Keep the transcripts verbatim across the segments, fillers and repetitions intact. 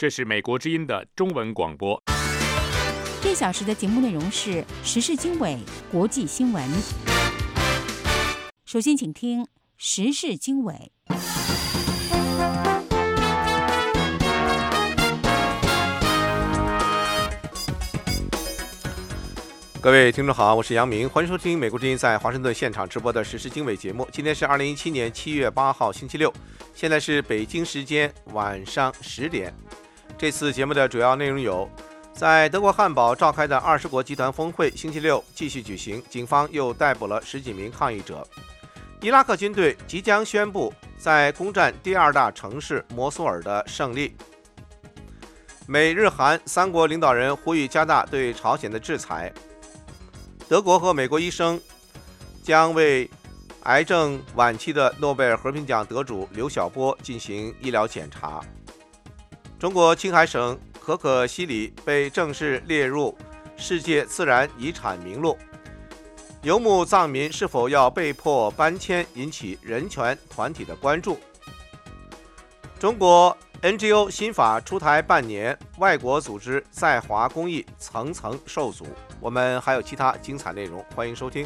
这是美国之音的中文广播。 这小时的节目内容是时事经纬、国际新闻。首先，请听时事经纬。 各位听众好，我是杨明，欢迎收听美国之音在华盛顿现场直播的时事经纬节目。今天是二零一七年七月八号，星期六，现在是北京时间晚上十点。这次节目的主要内容有：在德国汉堡召开的二十国集团峰会，星期六继续举行，警方又逮捕了十几名抗议者；伊拉克军队即将宣布在攻占第二大城市摩苏尔的胜利；美日韩三国领导人呼吁加大对朝鲜的制裁。德国和美国医生将为癌症晚期的诺贝尔和平奖得主刘晓波进行医疗检查。中国青海省可可西里被正式列入世界自然遗产名录。游牧藏民是否要被迫搬迁引起人权团体的关注。中国 N G O 新法出台半年，外国组织在华公益层层受阻。我们还有其他精彩内容，欢迎收听。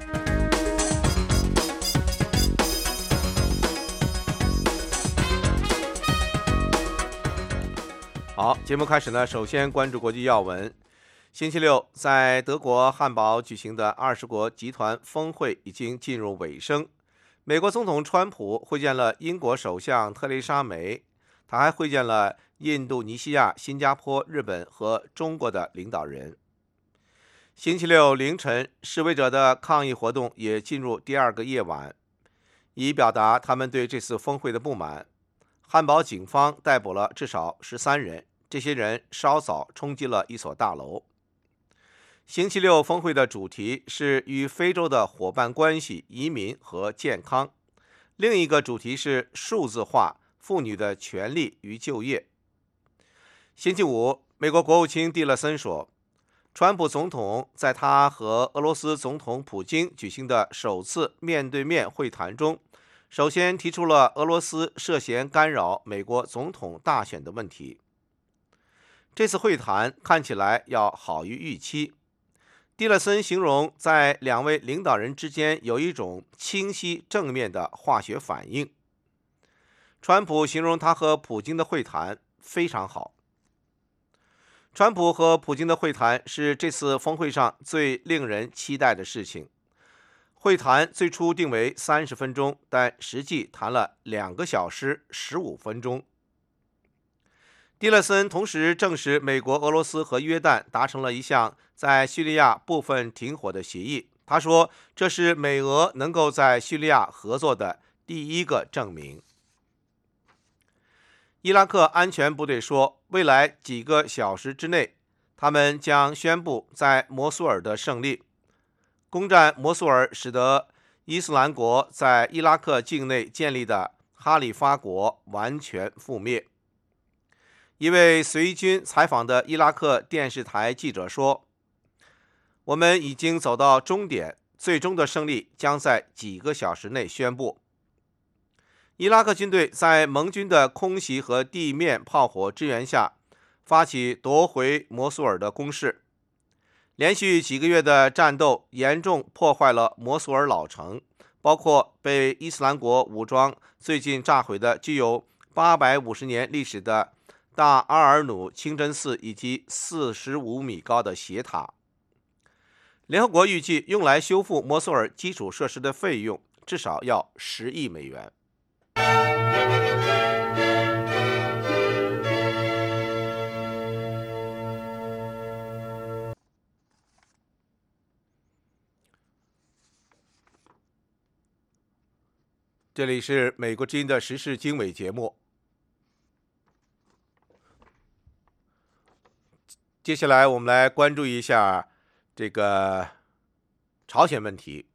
好，节目开始呢，首先关注国际要闻。星期六，在德国汉堡举行的二十国集团峰会已经进入尾声。美国总统川普会见了英国首相特蕾莎梅，他还会见了印度尼西亚、新加坡、日本和中国的领导人。星期六凌晨，示威者的抗议活动也进入第二个夜晚，以表达他们对这次峰会的不满。汉堡警方逮捕了至少十三人，这些人稍早冲击了一所大楼。星期六峰会的主题是与非洲的伙伴关系、移民和健康，另一个主题是数字化、妇女的权利与就业。星期五，美国国务卿蒂勒森说，川普总统在他和俄罗斯总统普京举行的首次面对面会谈中，首先提出了俄罗斯涉嫌干扰美国总统大选的问题。这次会谈看起来要好于预期。蒂勒森形容在两位领导人之间有一种清晰正面的化学反应。川普形容他和普京的会谈非常好。川普和普京的会谈是这次峰会上最令人期待的事情。会谈最初定为三十分钟，但实际谈了两个小时十五分钟。蒂勒森同时证实，美国、俄罗斯和约旦达成了一项在叙利亚部分停火的协议。他说，这是美俄能够在叙利亚合作的第一个证明。伊拉克安全部队说，未来几个小时之内，他们将宣布在摩苏尔的胜利。攻占摩苏尔使得伊斯兰国在伊拉克境内建立的哈里发国完全覆灭。一位随军采访的伊拉克电视台记者说，我们已经走到终点，最终的胜利将在几个小时内宣布。伊拉克军队在盟军的空袭和地面炮火支援下，发起夺回摩苏尔的攻势。连续几个月的战斗严重破坏了摩苏尔老城，包括被伊斯兰国武装最近炸毁的具有八百五十年历史的大阿尔努清真寺以及四十五米高的斜塔。联合国预计用来修复摩苏尔基础设施的费用至少要十亿美元。这里是美国之音的时事经纬节目。接下来我们来关注一下这个朝鲜问题。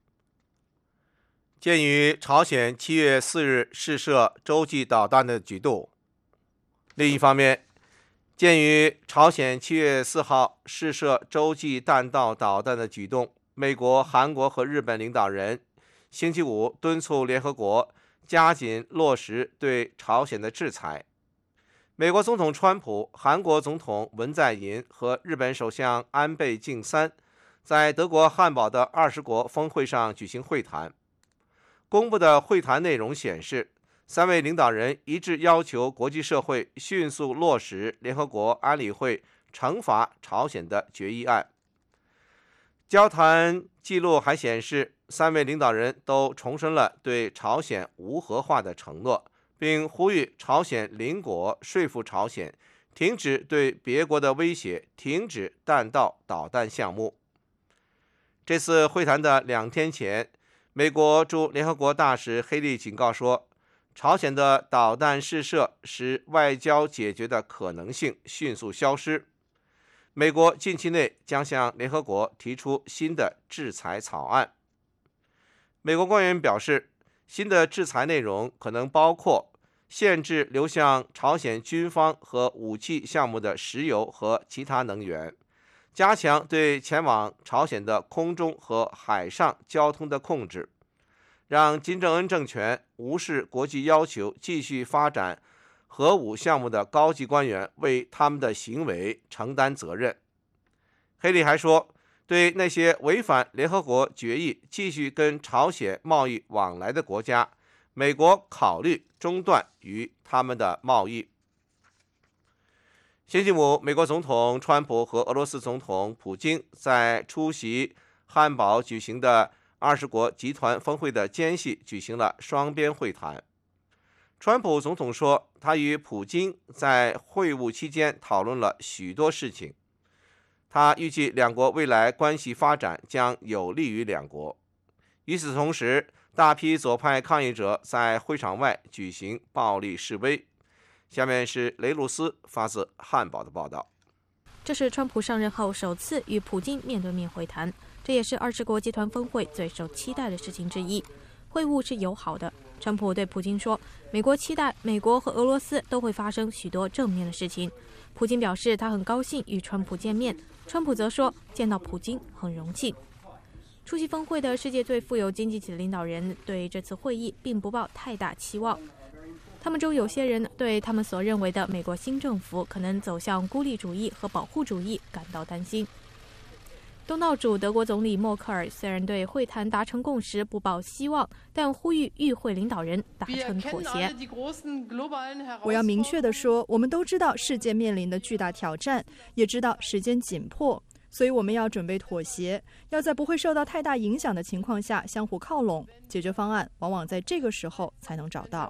鉴于朝鲜七月四日试射洲际导弹的举动，另一方面，鉴于朝鲜七月四号试射洲际弹道导弹的举动，美国、韩国和日本领导人星期五敦促联合国加紧落实对朝鲜的制裁。 美国总统川普、韩国总统文在寅和日本首相安倍晋三在德国汉堡的二十国峰会上举行会谈。公布的会谈内容显示，三位领导人一致要求国际社会迅速落实联合国安理会惩罚朝鲜的决议案。交谈记录还显示，三位领导人都重申了对朝鲜无核化的承诺，并呼吁朝鲜邻国说服朝鲜停止对别国的威胁，停止弹道导弹项目。这次会谈的两天前，美国驻联合国大使黑利警告说，朝鲜的导弹试射使外交解决的可能性迅速消失。美国近期内将向联合国提出新的制裁草案。美国官员表示，新的制裁内容可能包括限制流向朝鲜军方和武器项目的石油和其他能源，加强对前往朝鲜的空中和海上交通的控制，让金正恩政权无视国际要求继续发展核武项目的高级官员为他们的行为承担责任。黑利还说，对那些违反联合国决议继续跟朝鲜贸易往来的国家，美国考虑中断与他们的贸易。星期五，美国总统川普和俄罗斯总统普京在出席汉堡举行的二十国集团峰会的间隙举行了双边会谈。川普总统说，他与普京在会晤期间讨论了许多事情，他预计两国未来关系发展将有利于两国。与此同时，大批左派抗议者在会场外举行暴力示威。下面是雷鲁斯发自汉堡的报道。 这是川普上任后首次与普京面对面会谈，这也是二十国集团峰会最受期待的事情之一。会晤是友好的，川普对普京说，美国期待美国和俄罗斯都会发生许多正面的事情。普京表示他很高兴与川普见面，川普则说见到普京很荣幸。出席峰会的世界最富有经济体的领导人对这次会议并不抱太大期望，他们中有些人对他们所认为的美国新政府可能走向孤立主义和保护主义感到担心。东道主德国总理默克尔虽然对会谈达成共识不抱希望，但呼吁与会领导人达成妥协。 我要明确地说，我们都知道世界面临的巨大挑战，也知道时间紧迫，所以我们要准备妥协，要在不会受到太大影响的情况下相互靠拢。解决方案往往在这个时候才能找到。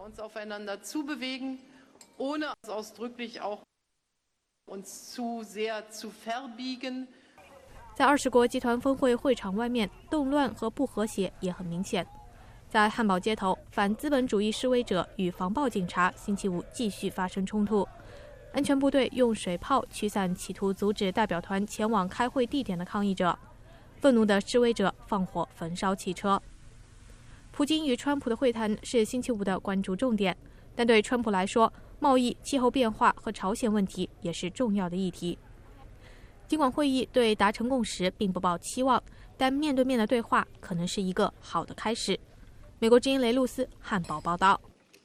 在二十国集团峰会会场外面，动乱和不和谐也很明显。在汉堡街头，反资本主义示威者与防暴警察星期五继续发生冲突，安全部队用水炮驱散企图阻止代表团前往开会地点的抗议者，愤怒的示威者放火焚烧汽车。普京与川普的会谈是星期五的关注重点，但对川普来说，贸易、气候变化和朝鲜问题也是重要的议题。尽管会议对达成共识并不抱期望，但面对面的对话可能是一个好的开始。美国之音雷路斯汉堡报道。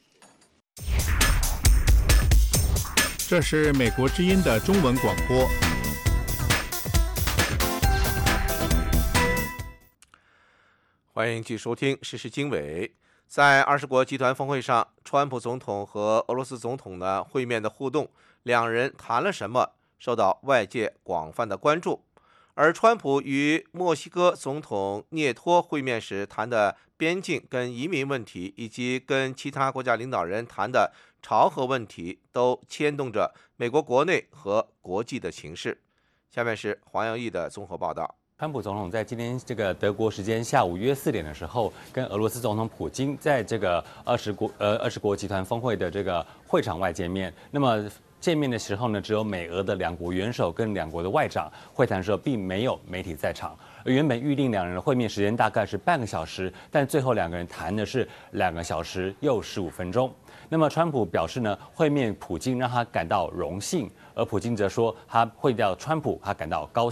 这是美国之音的中文广播。 欢迎继续收听时事经纬。在二十国集团峰会上，川普总统和俄罗斯总统的会面的互动，两人谈了什么，受到外界广泛的关注。而川普与墨西哥总统涅托会面时谈的边境跟移民问题，以及跟其他国家领导人谈的朝核问题，都牵动着美国国内和国际的形势。下面是黄耀义的综合报道。 川普总统在今天这个德国时间下午约四点的时候，跟俄罗斯总统普京在这个二十国呃二十国集团峰会的这个会场外见面。那么见面的时候呢，只有美俄的两国元首跟两国的外长。会谈的时候并没有媒体在场。而原本预定两人的会面时间大概是半个小时，但最后两个人谈的是两个小时又十五分钟。那么川普表示呢，会面普京让他感到荣幸，而普京则说他会见川普他感到高兴。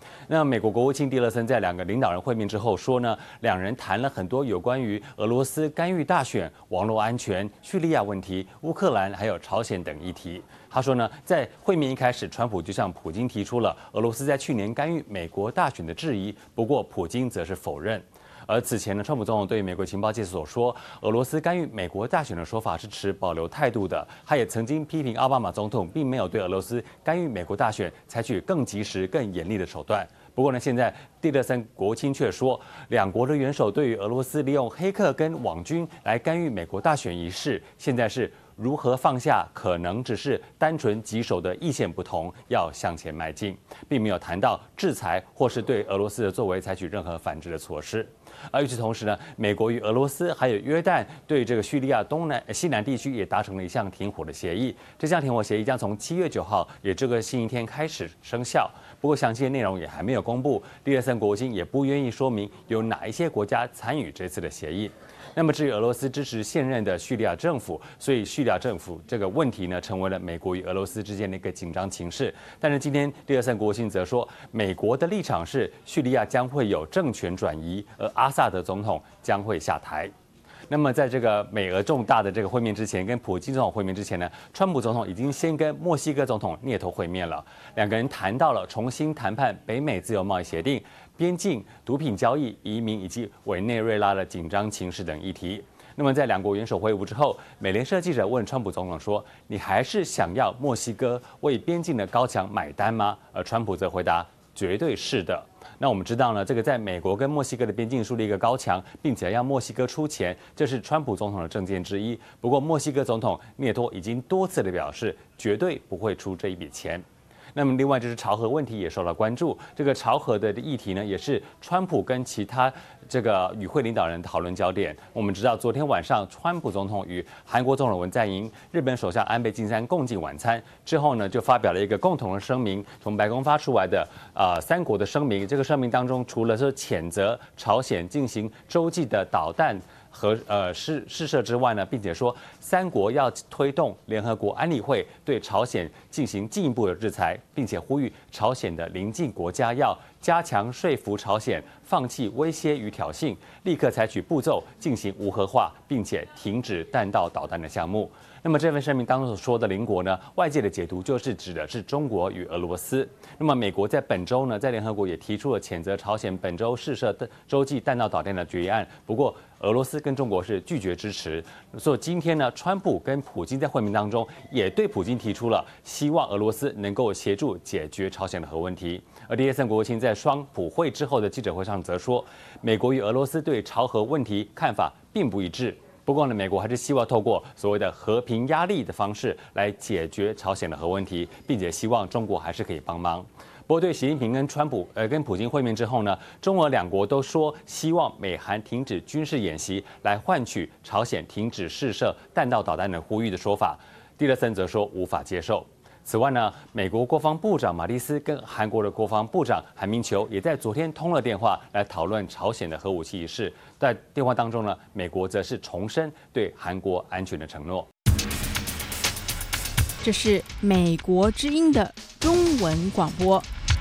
那美国国务卿蒂勒森在两个领导人会面之后说呢，两人谈了很多有关于俄罗斯干预大选、网络安全、叙利亚问题、乌克兰还有朝鲜等议题。他说呢，在会面一开始，川普就向普京提出了俄罗斯在去年干预美国大选的质疑，不过普京则是否认。而此前呢，川普总统对美国情报界所说俄罗斯干预美国大选的说法是持保留态度的。他也曾经批评奥巴马总统并没有对俄罗斯干预美国大选采取更及时、更严厉的手段。不过呢，现在蒂勒森国务卿却说，两国的元首对于俄罗斯利用黑客跟网军来干预美国大选一事，现在是如何放下可能只是单纯棘手的意见不同，要向前迈进，并没有谈到制裁或是对俄罗斯的作为采取任何反制的措施。而与此同时呢，美国与俄罗斯还有约旦对这个叙利亚东南西南地区也达成了一项停火的协议。这项停火协议将从七月九号，也这个星期天开始生效。不过详细的内容也还没有公布，蒂勒森国务卿也不愿意说明有哪一些国家参与这次的协议。那么至于俄罗斯支持现任的叙利亚政府，所以叙利亚政府这个问题呢，成为了美国与俄罗斯之间的一个紧张情势。但是今天蒂勒森国务卿则说，美国的立场是叙利亚将会有政权转移，而阿萨德总统将会下台。那么在这个美俄重大的这个会面之前，跟普京总统会面之前呢，川普总统已经先跟墨西哥总统涅头会面了，两个人谈到了重新谈判北美自由贸易协定、边境、毒品交易、移民以及委内瑞拉的紧张情势等议题。那么在两国元首会晤之后，美联社记者问川普总统说：“你还是想要墨西哥为边境的高墙买单吗？”而川普则回答：“绝对是的。”那我们知道呢，这个在美国跟墨西哥的边境树立一个高墙，并且要墨西哥出钱，这是川普总统的政见之一。不过，墨西哥总统涅托已经多次的表示，绝对不会出这一笔钱。那么，另外就是朝核问题也受到关注。这个朝核的议题呢，也是川普跟其他这个与会领导人讨论焦点。我们知道，昨天晚上，川普总统与韩国总统文在寅、日本首相安倍晋三共进晚餐之后呢，就发表了一个共同的声明，从白宫发出来的呃三国的声明。这个声明当中，除了是谴责朝鲜进行洲际的导弹和呃试试射之外呢，并且说三国要推动联合国安理会对朝鲜进行进一步的制裁，并且呼吁朝鲜的邻近国家要加强说服朝鲜放弃威胁与挑衅，立刻采取步骤进行无核化，并且停止弹道导弹的项目。那么这份声明当中所说的邻国呢，外界的解读就是指的是中国与俄罗斯。那么美国在本周呢，在联合国也提出了谴责朝鲜本周试射洲际弹道导弹的决议案，不过俄罗斯跟中国是拒绝支持。所以今天呢，川普跟普京在会面当中也对普京提出了希望俄罗斯能够协助解决朝鲜的核问题。而蒂勒森国务卿在双普会之后的记者会上则说，美国与俄罗斯对朝核问题看法并不一致。不过呢，美国还是希望透过所谓的和平压力的方式来解决朝鲜的核问题，并且希望中国还是可以帮忙。不过，对习近平跟川普呃跟普京会面之后呢，中俄两国都说希望美韩停止军事演习，来换取朝鲜停止试射弹道导弹的呼吁的说法，蒂勒森则说无法接受。此外呢，美国国防部长马蒂斯跟韩国的国防部长韩明球也在昨天通了电话，来讨论朝鲜的核武器一事。在电话当中呢，美国则是重申对韩国安全的承诺。 这是美国之音的中文广播。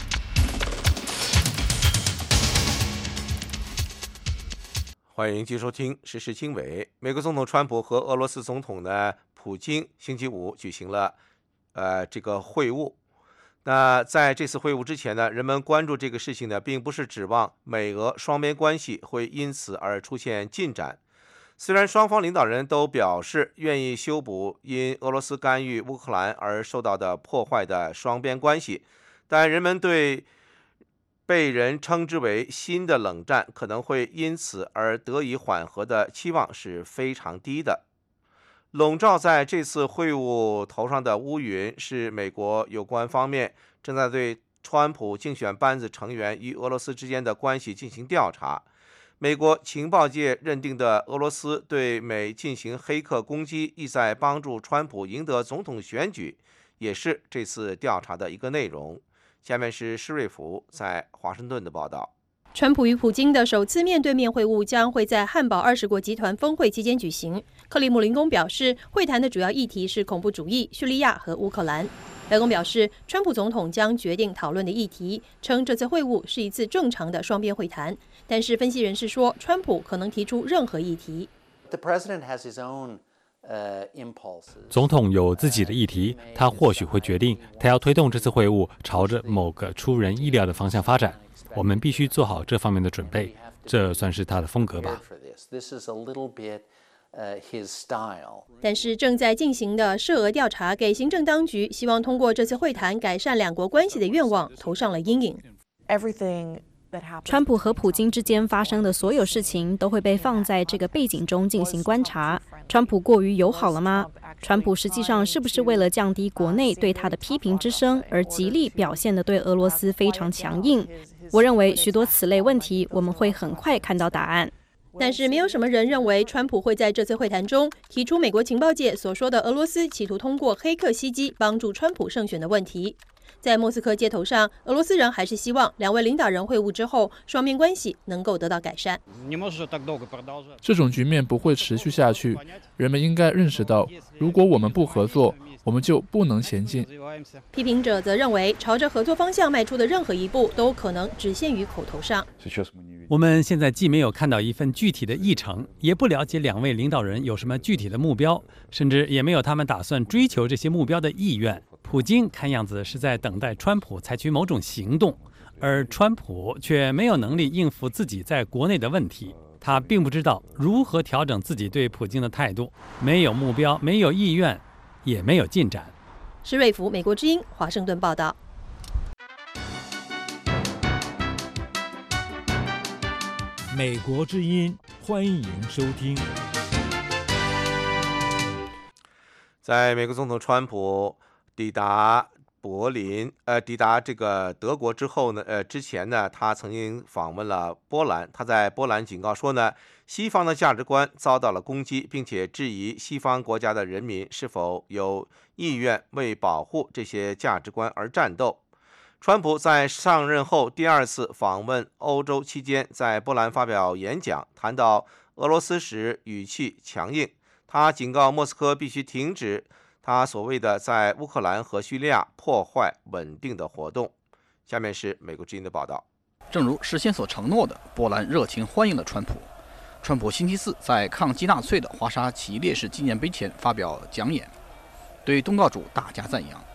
欢迎继续收听时事经纬。美国总统川普和俄罗斯总统呢普京星期五举行了呃这个会晤。那在这次会晤之前呢，人们关注这个事情呢，并不是指望美俄双边关系会因此而出现进展。虽然双方领导人都表示愿意修补因俄罗斯干预乌克兰而受到的破坏的双边关系，但人们对被人称之为新的冷战可能会因此而得以缓和的期望是非常低的。笼罩在这次会晤头上的乌云是美国有关方面正在对川普竞选班子成员与俄罗斯之间的关系进行调查。美国情报界认定的俄罗斯对美进行黑客攻击，意在帮助川普赢得总统选举，也是这次调查的一个内容。下面是施瑞福在华盛顿的报道。 川普与普京的首次面对面会晤将会在汉堡二十国集团峰会期间举行。克里姆林宫表示，会谈的主要议题是恐怖主义、叙利亚和乌克兰。 白宫表示，川普总统将决定讨论的议题，称这次会晤是一次正常的双边会谈。但是分析人士说，川普可能提出任何议题。 总统有自己的议题，他或许会决定他要推动这次会晤朝着某个出人意料的方向发展。我们必须做好这方面的准备，这算是他的风格吧。 但是正在进行的涉俄调查给行政当局希望通过这次会谈改善两国关系的愿望投上了阴影。 川普和普京之间发生的所有事情都会被放在这个背景中进行观察。川普过于友好了吗？川普实际上是不是为了降低国内对他的批评之声，而极力表现得对俄罗斯非常强硬？我认为许多此类问题我们会很快看到答案。 但是没有什么人认为川普会在这次会谈中提出美国情报界所说的俄罗斯企图通过黑客袭击帮助川普胜选的问题。在莫斯科街头上，俄罗斯人还是希望两位领导人会晤之后，双边关系能够得到改善。 这种局面不会持续下去，人们应该认识到，如果我们不合作，我们就不能前进。 批评者则认为，朝着合作方向迈出的任何一步都可能只限于口头上。 我们现在既没有看到一份具体的议程，也不了解两位领导人有什么具体的目标，甚至也没有他们打算追求这些目标的意愿。普京看样子是在等待川普采取某种行动，而川普却没有能力应付自己在国内的问题。他并不知道如何调整自己对普京的态度，没有目标，没有意愿，也没有进展。 施瑞福，美国之音，华盛顿报道。 美国之音，欢迎收听。 在美国总统川普抵达柏林，呃，抵达这个德国之后呢，呃，之前呢，他曾经访问了波兰。他在波兰警告说呢，西方的价值观遭到了攻击，并且质疑西方国家的人民是否有意愿为保护这些价值观而战斗。川普在上任后第二次访问欧洲期间，在波兰发表演讲，谈到俄罗斯时语气强硬，他警告莫斯科必须停止他所谓的在乌克兰和叙利亚破坏稳定的活动。下面是美国之音的报道。 正如事先所承诺的，波兰热情欢迎了川普。川普星期四在抗击纳粹的华沙起义烈士纪念碑前发表讲演，对东道主大加赞扬。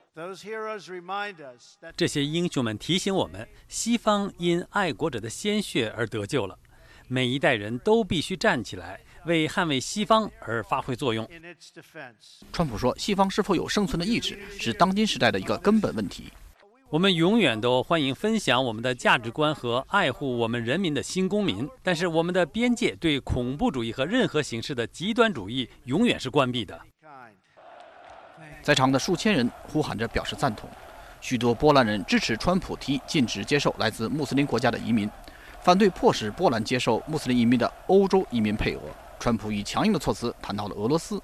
这些英雄们提醒我们，西方因爱国者的鲜血而得救了。每一代人都必须站起来，为捍卫西方而发挥作用。 川普说，西方是否有生存的意志，是当今时代的一个根本问题。 我们永远都欢迎分享我们的价值观和爱护我们人民的新公民，但是我们的边界对恐怖主义和任何形式的极端主义永远是关闭的。 在场的数千人呼喊着表示赞同，许多波兰人支持川普提禁止接受来自穆斯林国家的移民，反对迫使波兰接受穆斯林移民的欧洲移民配额。川普以强硬的措辞谈到了俄罗斯。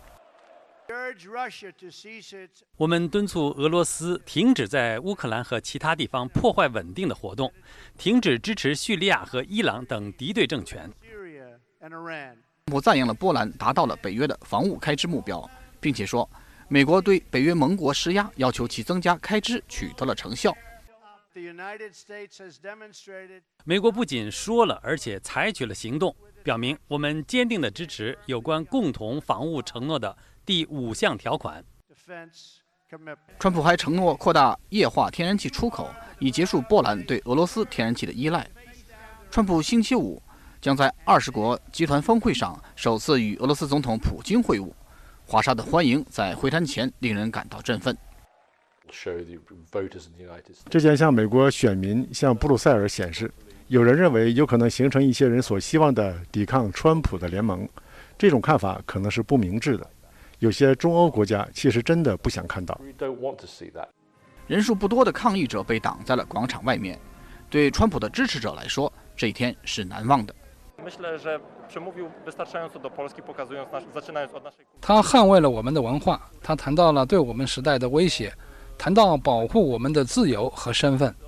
我们敦促俄罗斯停止在乌克兰和其他地方破坏稳定的活动，停止支持叙利亚和伊朗等敌对政权。 川普赞扬了波兰达到了北约的防务开支目标，并且说，美国对北约盟国施压，要求其增加开支取得了成效。 美国不仅说了，而且采取了行动，表明我们坚定地支持有关共同防务承诺的第五项条款。 川普还承诺扩大液化天然气出口，以结束波兰对俄罗斯天然气的依赖。川普星期五将在二十国集团峰会上首次与俄罗斯总统普京会晤。华沙的欢迎在会谈前令人感到振奋。 这将向美国选民、向布鲁塞尔显示，有人认为有可能形成一些人所希望的抵抗川普的联盟。这种看法可能是不明智的。有些中欧国家其实真的不想看到。 人数不多的抗议者被挡在了广场外面。对川普的支持者来说，这一天是难忘的。 他捍卫了我们的文化，他谈到了对我们时代的威胁，谈到保护我们的自由和身份。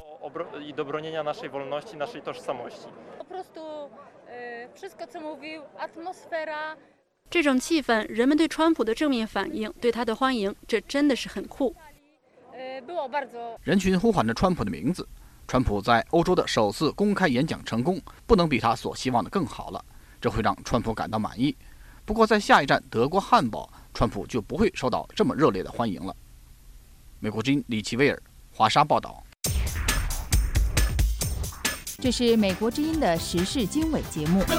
这种气氛，人们对川普的正面反应，对他的欢迎，这真的是很酷。 人群呼喊着川普的名字。川普在欧洲的首次公开演讲成功，不能比他所希望的更好了，这会让川普感到满意。不过在下一站德国汉堡，川普就不会受到这么热烈的欢迎了。美国之音李奇威尔华沙报道。 这是美国之音的时事经纬节目。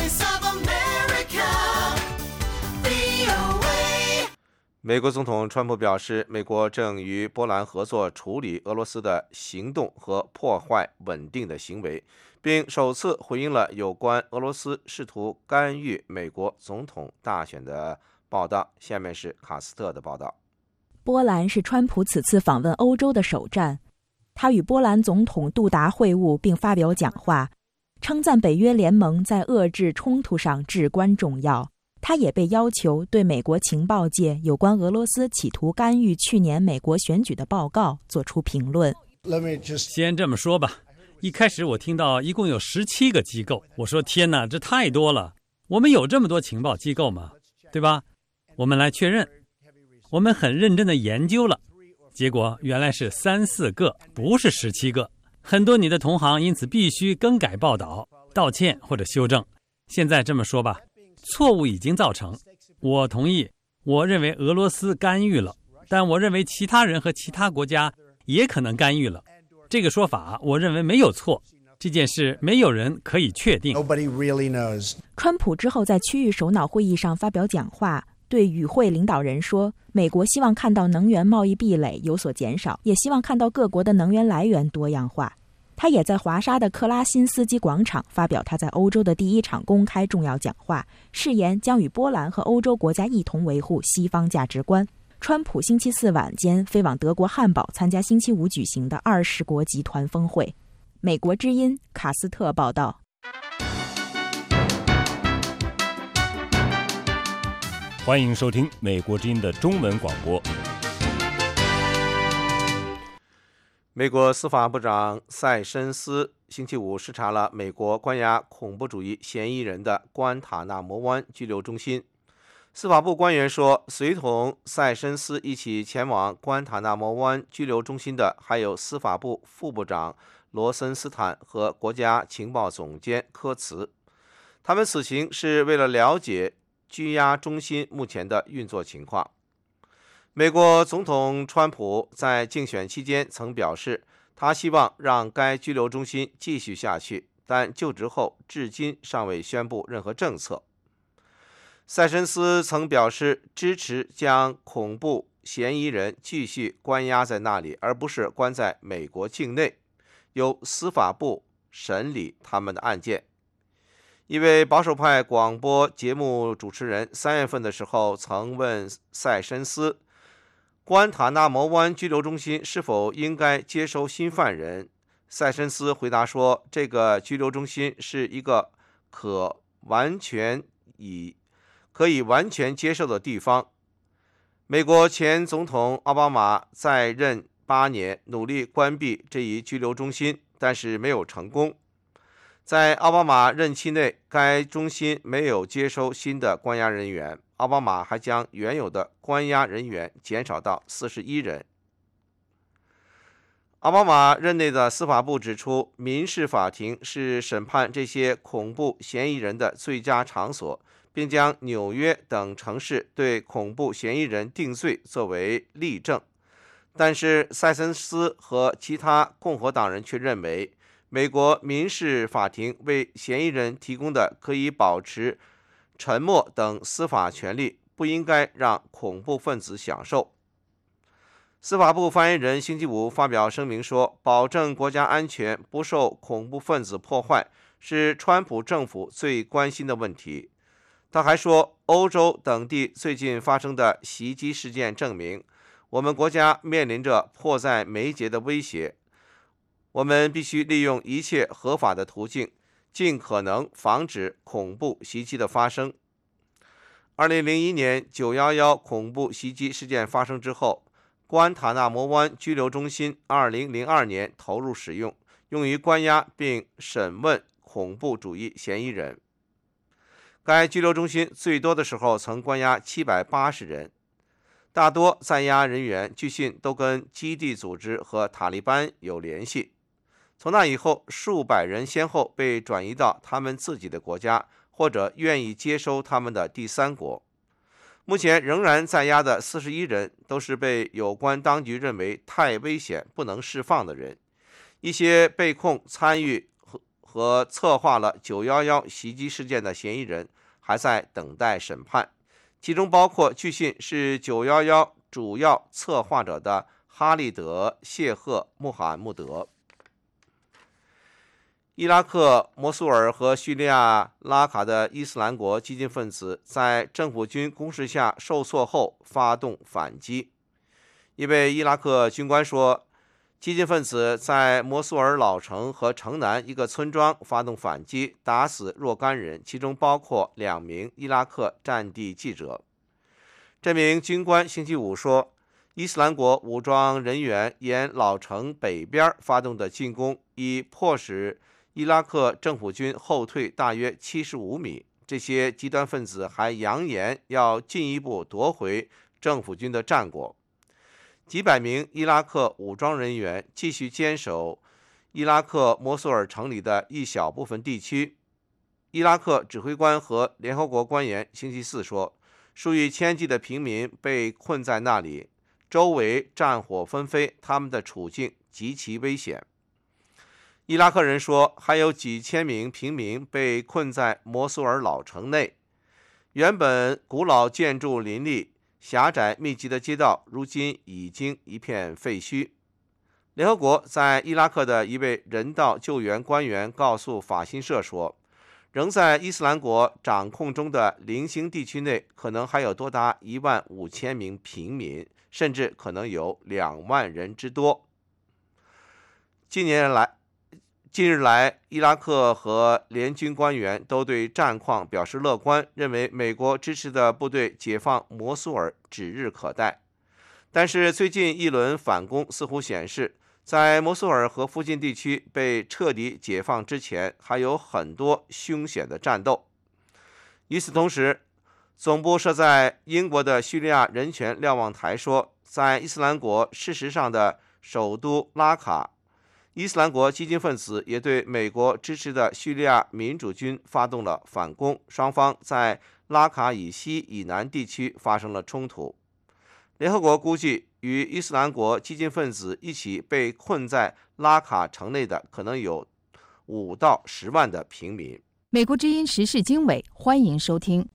美国总统川普表示，美国正与波兰合作处理俄罗斯的行动和破坏稳定的行为，并首次回应了有关俄罗斯试图干预美国总统大选的报道。下面是卡斯特的报道。 波兰是川普此次访问欧洲的首站，他与波兰总统杜达会晤并发表讲话，称赞北约联盟在遏制冲突上至关重要。他也被要求对美国情报界有关俄罗斯企图干预去年美国选举的报告做出评论。 先这么说吧，一开始我听到一共有十七个机构，我说天哪，这太多了，我们有这么多情报机构吗？对吧？我们来确认，我们很认真的研究了，结果原来是三四个，不是十七个。很多你的同行因此必须更改报道，道歉或者修正。现在这么说吧，错误已经造成，我同意，我认为俄罗斯干预了，但我认为其他人和其他国家也可能干预了。这个说法我认为没有错，这件事没有人可以确定。 川普之后在区域首脑会议上发表讲话，对与会领导人说，美国希望看到能源贸易壁垒有所减少，也希望看到各国的能源来源多样化。他也在华沙的克拉辛斯基广场发表他在欧洲的第一场公开重要讲话，誓言将与波兰和欧洲国家一同维护西方价值观。川普星期四晚间飞往德国汉堡参加星期五举行的二十国集团峰会。美国之音卡斯特报道。 欢迎收听美国之音的中文广播。 美国司法部长塞申斯星期五视察了美国关押恐怖主义嫌疑人的关塔纳摩湾拘留中心。司法部官员说，随同塞申斯一起前往关塔纳摩湾拘留中心的还有司法部副部长罗森斯坦和国家情报总监科茨。他们此行是为了了解拘押中心目前的运作情况。美国总统川普在竞选期间曾表示，他希望让该拘留中心继续下去，但就职后至今尚未宣布任何政策。塞申斯曾表示支持将恐怖嫌疑人继续关押在那里，而不是关在美国境内，由司法部审理他们的案件。一位保守派广播节目主持人三月份的时候曾问塞申斯，关塔纳摩湾拘留中心是否应该接收新犯人？塞申斯回答说，这个拘留中心是一个可完全以可以完全接受的地方。美国前总统奥巴马在任八年，努力关闭这一拘留中心，但是没有成功。在奥巴马任期内，该中心没有接收新的关押人员。奥巴马还将原有的关押人员减少到四十一人。奥巴马任内的司法部指出，民事法庭是审判这些恐怖嫌疑人的最佳场所，并将纽约等城市对恐怖嫌疑人定罪作为例证。但是塞申斯和其他共和党人却认为，美国民事法庭为嫌疑人提供的可以保持沉默等司法权利，不应该让恐怖分子享受。司法部发言人星期五发表声明说，保证国家安全不受恐怖分子破坏是川普政府最关心的问题。他还说，欧洲等地最近发生的袭击事件证明，我们国家面临着迫在眉睫的威胁。我们必须利用一切合法的途径，尽可能防止恐怖袭击的发生。二零零一年九一一恐怖袭击事件发生之后，关塔纳摩湾拘留中心二零零二年投入使用，用于关押并审问恐怖主义嫌疑人。该拘留中心最多的时候曾关押七百八十人。 大多在押人员据信都跟基地组织和塔利班有联系。从那以后，数百人先后被转移到他们自己的国家，或者愿意接收他们的第三国。目前仍然在押的四十一人都是被有关当局认为太危险不能释放的人。一些被控参与和和策划了九一一袭击事件的嫌疑人还在等待审判，其中包括据信是九一一主要策划者的哈利德·谢赫·穆罕默德。伊拉克摩苏尔和叙利亚拉卡的伊斯兰国激进分子在政府军攻势下受挫后发动反击。一位伊拉克军官说，激进分子在摩苏尔老城和城南一个村庄发动反击，打死若干人，其中包括两名伊拉克战地记者。这名军官星期五说，伊斯兰国武装人员沿老城北边发动的进攻，以迫使伊拉克政府军后退大约七十五米。这些极端分子还扬言要进一步夺回政府军的战果。几百名伊拉克武装人员继续坚守伊拉克摩苏尔城里的一小部分地区。伊拉克指挥官和联合国官员星期四说，数以千计的平民被困在那里，周围战火纷飞，他们的处境极其危险。伊拉克人说，还有几千名平民被困在摩苏尔老城内。原本古老建筑林立、狭窄密集的街道，如今已经一片废墟。联合国在伊拉克的一位人道救援官员告诉法新社说，仍在伊斯兰国掌控中的零星地区内，可能还有多达一万五千名平民，甚至可能有两万人之多。近年来，近日来，伊拉克和联军官员都对战况表示乐观，认为美国支持的部队解放摩苏尔指日可待。但是，最近一轮反攻似乎显示，在摩苏尔和附近地区被彻底解放之前，还有很多凶险的战斗。与此同时，总部设在英国的叙利亚人权瞭望台说，在伊斯兰国事实上的首都拉卡，伊斯兰国激进分子也对美国支持的叙利亚民主军发动了反攻，双方在拉卡以西以南地区发生了冲突。联合国估计，与伊斯兰国激进分子一起被困在拉卡城内的可能有五到十万的平民。 美国之音时事经纬，欢迎收听。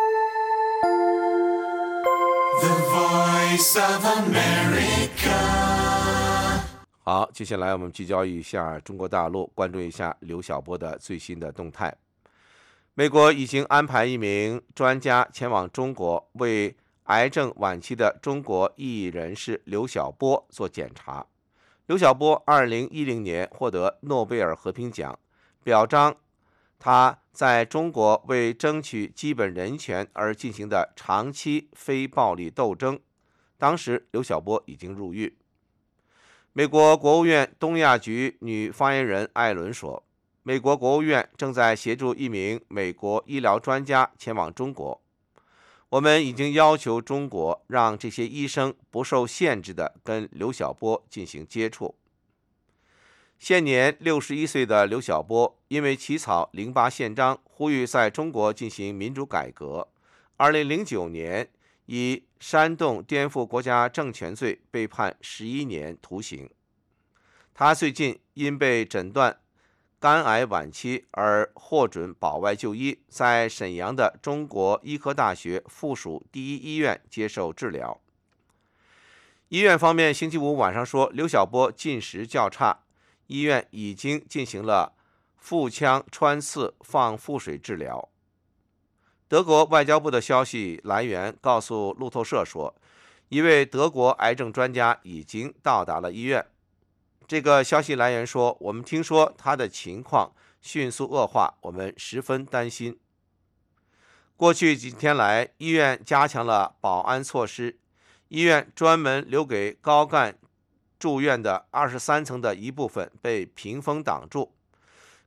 The Voice of America。 好，接下来我们聚焦一下中国大陆，关注一下刘晓波的最新的动态。美国已经安排一名专家前往中国，为癌症晚期的中国异议人士刘晓波做检查。刘晓波二零一零年获得诺贝尔和平奖，表彰他在中国为争取基本人权而进行的长期非暴力斗争。当时刘晓波已经入狱。美国国务院东亚局女发言人艾伦说，美国国务院正在协助一名美国医疗专家前往中国。我们已经要求中国让这些医生不受限制地跟刘晓波进行接触。现年六十一岁的刘晓波因为起草零八宪章，呼吁在中国进行民主改革，二零零九年以煽动颠覆国家政权罪被判十一年徒刑。他最近因被诊断肝癌晚期而获准保外就医，在沈阳的中国医科大学附属第一医院接受治疗。医院方面星期五晚上说，刘晓波进食较差，医院已经进行了腹腔穿刺放腹水治疗。德国外交部的消息来源告诉路透社说，一位德国癌症专家已经到达了医院。这个消息来源说，我们听说他的情况迅速恶化，我们十分担心。过去几天来，医院加强了保安措施，医院专门留给高干住院的二十三层的一部分被屏风挡住。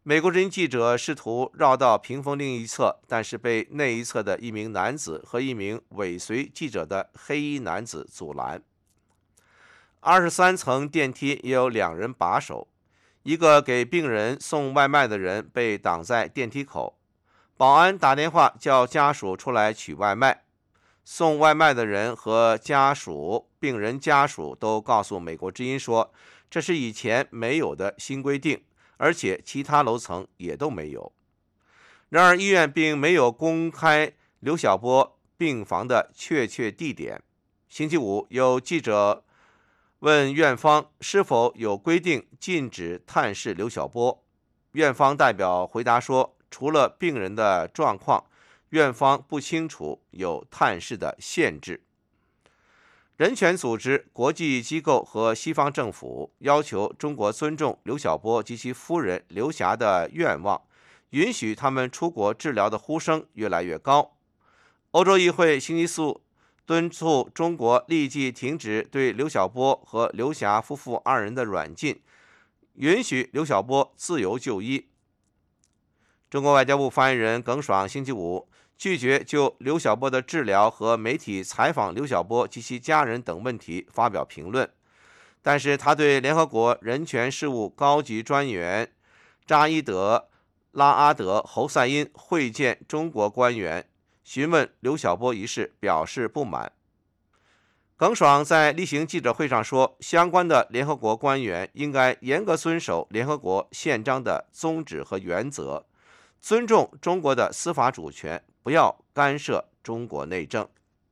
美国之音记者试图绕到屏风另一侧，但是被那一侧的一名男子和一名尾随记者的黑衣男子阻拦。二十三层电梯也有两人把守，一个给病人送外卖的人被挡在电梯口，保安打电话叫家属出来取外卖。送外卖的人和家属、病人家属都告诉美国之音说，这是以前没有的新规定，而且其他楼层也都没有。然而，医院并没有公开刘晓波病房的确切地点。星期五，有记者问院方是否有规定禁止探视刘晓波，院方代表回答说，除了病人的状况，院方不清楚有探视的限制。人权组织、国际机构和西方政府要求中国尊重刘晓波及其夫人刘霞的愿望，允许他们出国治疗的呼声越来越高。欧洲议会星期四敦促中国立即停止对刘晓波和刘霞夫妇二人的软禁，允许刘晓波自由就医。中国外交部发言人耿爽星期五拒绝就刘晓波的治疗和媒体采访刘晓波及其家人等问题发表评论，但是他对联合国人权事务高级专员扎伊德·拉阿德·侯赛因会见中国官员，询问刘晓波一事表示不满。耿爽在例行记者会上说，相关的联合国官员应该严格遵守联合国宪章的宗旨和原则，尊重中国的司法主权，不要干涉中国内政。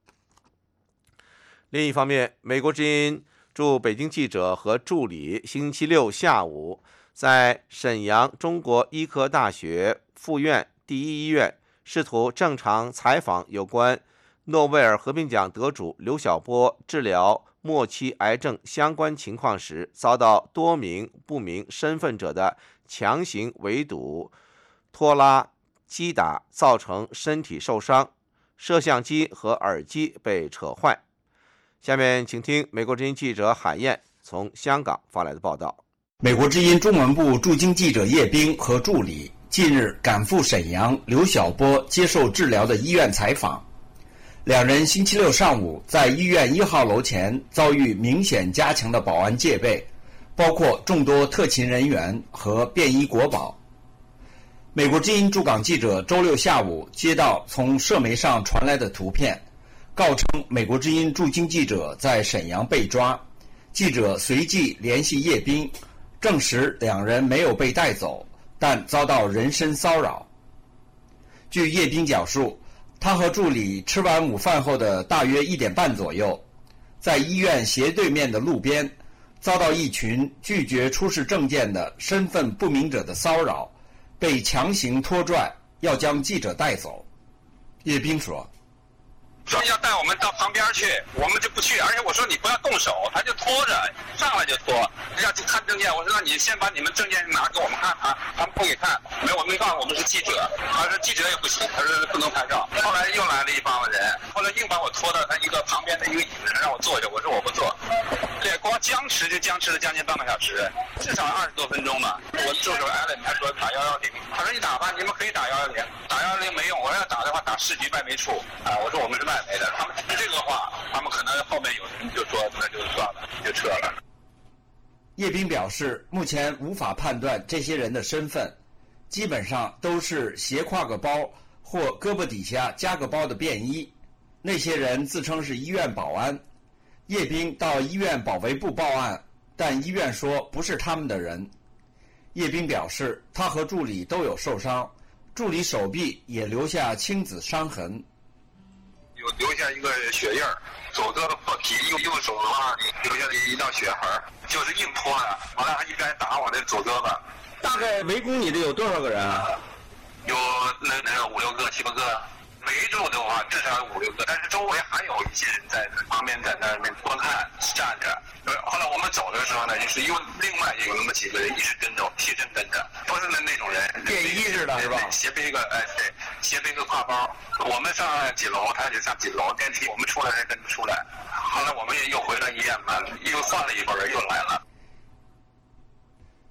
另一方面，美国之音驻北京记者和助理星期六下午在沈阳中国医科大学附院第一医院试图正常采访有关诺贝尔和平奖得主刘晓波治疗末期癌症相关情况时，遭到多名不明身份者的强行围堵、拖拉、击打，造成身体受伤，摄像机和耳机被扯坏。下面请听美国之音记者海燕从香港发来的报道。 美国之音中文部驻京记者叶冰和助理近日赶赴沈阳刘晓波接受治疗的医院采访，两人星期六上午在医院一号楼前遭遇明显加强的保安戒备，包括众多特勤人员和便衣国保。美国之音驻港记者周六下午接到从社媒上传来的图片，告称美国之音驻京记者在沈阳被抓，记者随即联系叶冰，证实两人没有被带走，但遭到人身骚扰。据叶冰讲述，他和助理吃完午饭后的大约一点半左右，在医院斜对面的路边，遭到一群拒绝出示证件的身份不明者的骚扰，被强行拖拽，要将记者带走。叶冰说， 说要带我们到旁边去，我们就不去，而且我说你不要动手，他就拖着，上来就拖，要去看证件，我说那你先把你们证件拿给我们看啊，他们不给看，没有，我们告诉我们是记者，他说记者也不行，他说不能拍照。后来又来了一帮子人，后来硬把我拖到他一个旁边的一个椅子上让我坐下，我说我不坐。对，光僵持就僵持了将近半个小时，至少二十多分钟了。我助手艾伦他说打幺幺零，他说你打吧，你们可以打幺幺零，打幺幺零没用，我说要打的话打市局外媒处啊，我说我们是外媒的，他们听这个话，他们可能后面有人就说那就算了，就撤了。 叶冰表示，目前无法判断这些人的身份，基本上都是斜挎个包或胳膊底下夹个包的便衣。那些人自称是医院保安。叶冰到医院保卫部报案，但医院说不是他们的人。叶冰表示，他和助理都有受伤，助理手臂也留下青紫伤痕， 有留下一个血印儿，左胳膊破皮，右右手的话留下了一道血痕，就是硬拖的。完了，他一边打我的左胳膊。 大概围攻你的有多少个人啊？ 有那那五六个、七八个。围住的话至少有五六个，但是周围还有一些人在旁边在那边观看站着。后来我们走的时候呢，就是又另外有那么几个人一直跟着，替身跟着，都是那那种人， 便衣似的是吧？ 斜背一个哎对，斜背一个挎包。我们上几楼，他就上几楼，电梯我们出来才跟着出来。后来我们也又回到医院嘛，又换了一拨人又来了。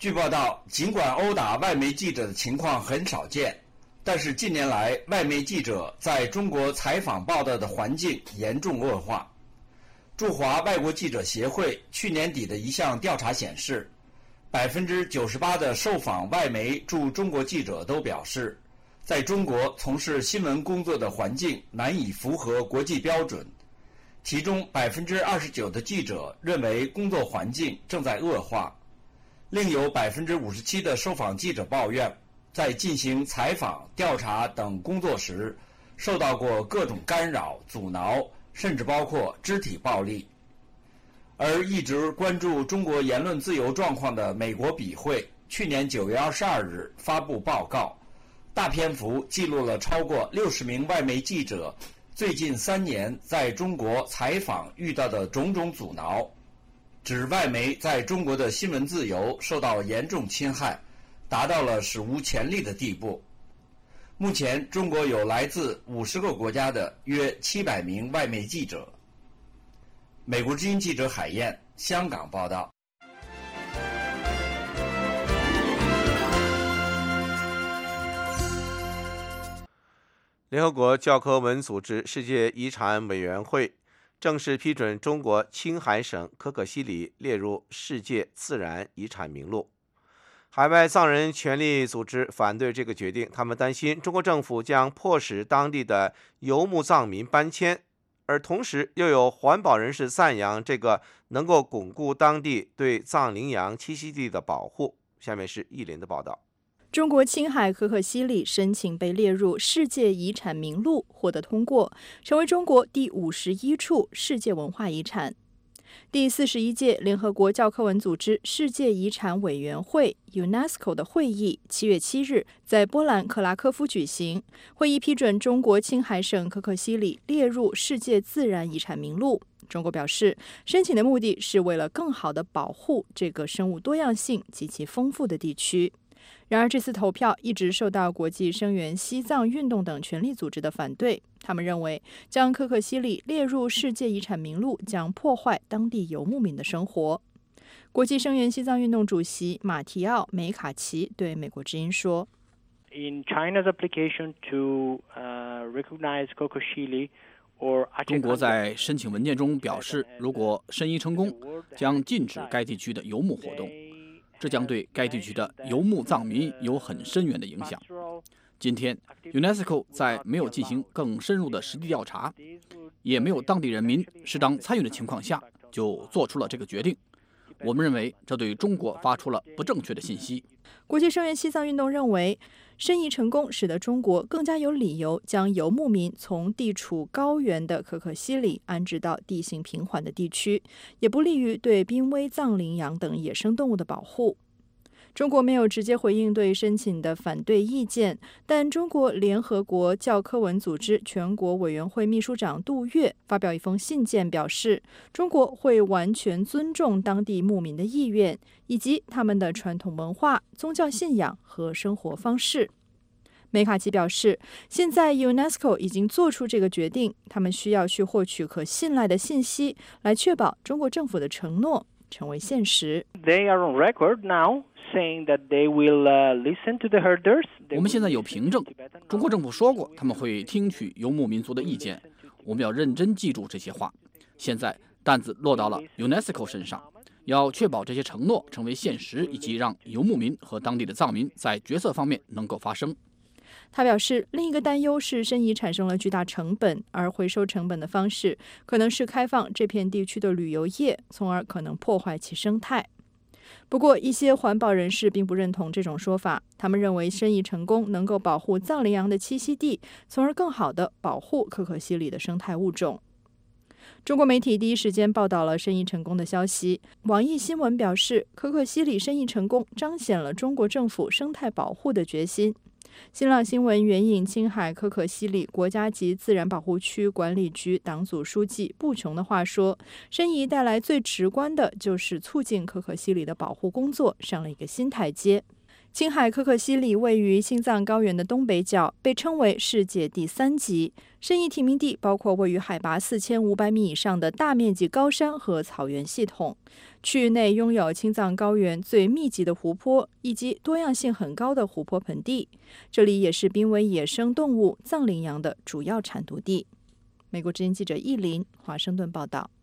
据报道，尽管殴打外媒记者的情况很少见，但是近年来外媒记者在中国采访报道的环境严重恶化。驻华外国记者协会去年底的一项调查显示，百分之九十八的受访外媒驻中国记者都表示，在中国从事新闻工作的环境难以符合国际标准，其中百分之二十九的记者认为工作环境正在恶化，另有百分之五十七的受访记者抱怨，在进行采访、调查等工作时，受到过各种干扰、阻挠，甚至包括肢体暴力。而一直关注中国言论自由状况的美国笔会，去年九月二十二日发布报告，大篇幅记录了超过六十名外媒记者最近三年在中国采访遇到的种种阻挠，指外媒在中国的新闻自由受到严重侵害，达到了史无前例的地步。目前，中国有来自五十个国家的约七百名外媒记者。美国之音记者海燕，香港报道。 联合国教科文组织世界遗产委员会正式批准中国青海省可可西里列入世界自然遗产名录。海外藏人权利组织反对这个决定，他们担心中国政府将迫使当地的游牧藏民搬迁，而同时又有环保人士赞扬这个能够巩固当地对藏羚羊栖息地的保护。下面是译林的报道。 中国青海可可西里申请被列入世界遗产名录获得通过，成为中国第五十一处世界文化遗产。第四十一届联合国教科文组织世界遗产委员会 UNESCO 的会议七月七日在波兰克拉科夫举行，会议批准中国青海省可可西里列入世界自然遗产名录。中国表示，申请的目的是为了更好地保护这个生物多样性极其丰富的地区。然而，这次投票一直受到国际声援西藏运动等权利组织的反对。他们认为，将可可西里列入世界遗产名录将破坏当地游牧民的生活。国际声援西藏运动主席马提奥·梅卡奇对美国之音说 ：“In China's application to uh, recognize Kokoshili or 中国在申请文件中表示，如果申遗成功，将禁止该地区的游牧活动。”这将对该地区的游牧藏民有很深远的影响。今天 ，UNESCO 在没有进行更深入的实地调查，也没有当地人民适当参与的情况下，就做出了这个决定。我们认为这对中国发出了不正确的信息。 国际声援西藏运动认为，申遗成功使得中国更加有理由将游牧民从地处高原的可可西里安置到地形平缓的地区，也不利于对濒危藏羚羊等野生动物的保护。中国没有直接回应对申请的反对意见，但中国联合国教科文组织全国委员会秘书长杜月发表一封信件，表示中国会完全尊重当地牧民的意愿，以及他们的传统文化、宗教信仰和生活方式。梅卡奇表示，现在 UNESCO 已经做出这个决定，他们需要去获取可信赖的信息，来确保中国政府的承诺成为现实。 They are on record now saying that they will uh, listen to the herders. 我们现在有凭证，中国政府说过他们会听取游牧民族的意见，我们要认真记住这些话。现在担子落到了 UNESCO 身上，要确保这些承诺成为现实，以及让游牧民和当地的藏民在决策方面能够发声。 他表示，另一个担忧是申遗产生了巨大成本，而回收成本的方式可能是开放这片地区的旅游业，从而可能破坏其生态。不过，一些环保人士并不认同这种说法，他们认为申遗成功能够保护藏羚羊的栖息地，从而更好地保护可可西里的生态物种。中国媒体第一时间报道了申遗成功的消息。网易新闻表示，可可西里申遗成功彰显了中国政府生态保护的决心。新浪新闻援引青海可可西里国家级自然保护区管理局党组书记布琼的话说，申遗带来最直观的就是促进可可西里的保护工作上了一个新台阶。 青海可可西里位于青藏高原的东北角，被称为世界第三极。生意提名地包括位于海拔四千五百米以上的大面积高山和草原系统。区域内拥有青藏高原最密集的湖泊，以及多样性很高的湖泊盆地。这里也是濒危野生动物藏羚羊的主要产毒地。美国之音记者易林，华盛顿报道。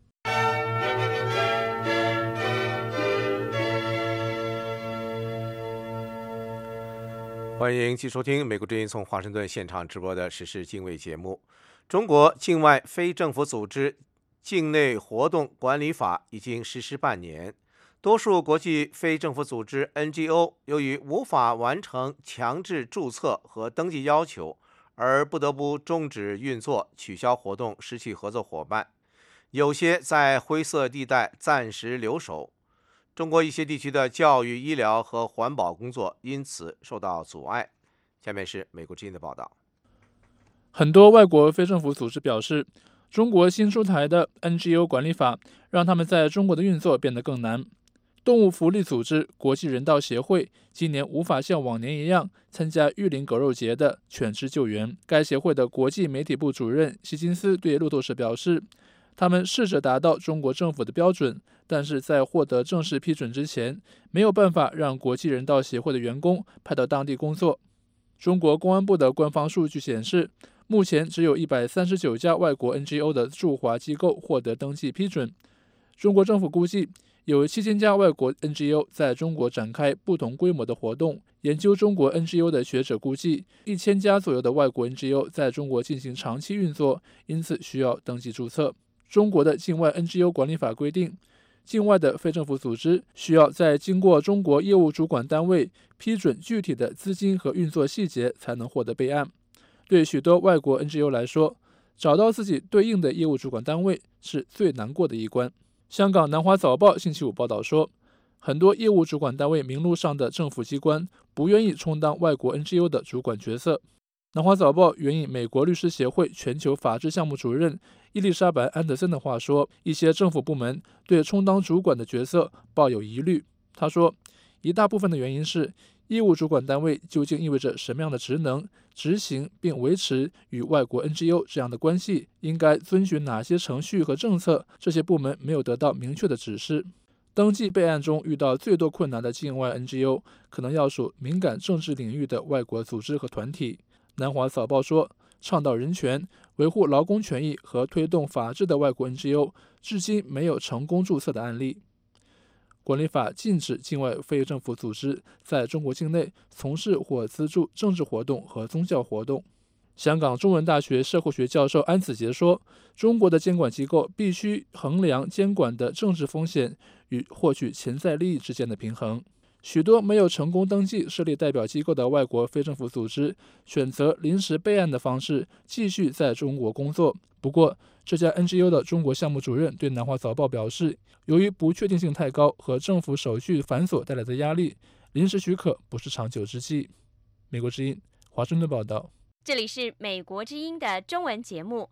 欢迎继续收听美国之音从华盛顿现场直播的时事经纬节目。中国境外非政府组织境内活动管理法已经实施半年，多数国际非政府组织 N G O 由于无法完成强制注册和登记要求，而不得不终止运作、取消活动、失去合作伙伴，有些在灰色地带暂时留守。中国一些地区的教育、医疗和环保工作因此受到阻碍。下面是美国之音的报道。 很多外国非政府组织表示，中国新出台的 N G O 管理法让他们在中国的运作变得更难。动物福利组织国际人道协会今年无法像往年一样参加玉林狗肉节的犬只救援。该协会的国际媒体部主任希金斯对路透社表示，他们试着达到中国政府的标准，但是在获得正式批准之前，没有办法让国际人道协会的员工派到当地工作。中国公安部的官方数据显示，目前只有一百三十九家外国 N G O 的驻华机构获得登记批准。中国政府估计，有七千家外国 N G O 在中国展开不同规模的活动。研究中国 N G O 的学者估计，一千家左右的外国 N G O 在中国进行长期运作，因此需要登记注册。中国的境外 N G O 管理法规定，境外的非政府组织需要在经过中国业务主管单位批准具体的资金和运作细节才能获得备案。对许多外国 N G O 来说，找到自己对应的业务主管单位是最难过的一关。香港南华早报星期五报道说，很多业务主管单位名录上的政府机关不愿意充当外国 N G O 的主管角色。南华早报援引美国律师协会全球法治项目主任伊丽莎白·安德森的话说，一些政府部门对充当主管的角色抱有疑虑。他说，一大部分的原因是业务主管单位究竟意味着什么样的职能，执行并维持与外国 N G O 这样的关系，应该遵循哪些程序和政策，这些部门没有得到明确的指示。登记备案中遇到最多困难的境外 N G O 可能要属敏感政治领域的外国组织和团体。南华早报说，倡导人权、维护劳工权益和推动法治的外国 N G O 至今没有成功注册的案例。管理法禁止境外非政府组织在中国境内从事或资助政治活动和宗教活动。香港中文大学社会学教授安子杰说，中国的监管机构必须衡量监管的政治风险与获取潜在利益之间的平衡。许多没有成功登记设立代表机构的外国非政府组织选择临时备案的方式继续在中国工作。不过，这家 N G O 的中国项目主任对南华早报表示，由于不确定性太高和政府手续繁琐带来的压力，临时许可不是长久之计。美国之音华盛顿报道。 这里是美国之音的中文节目。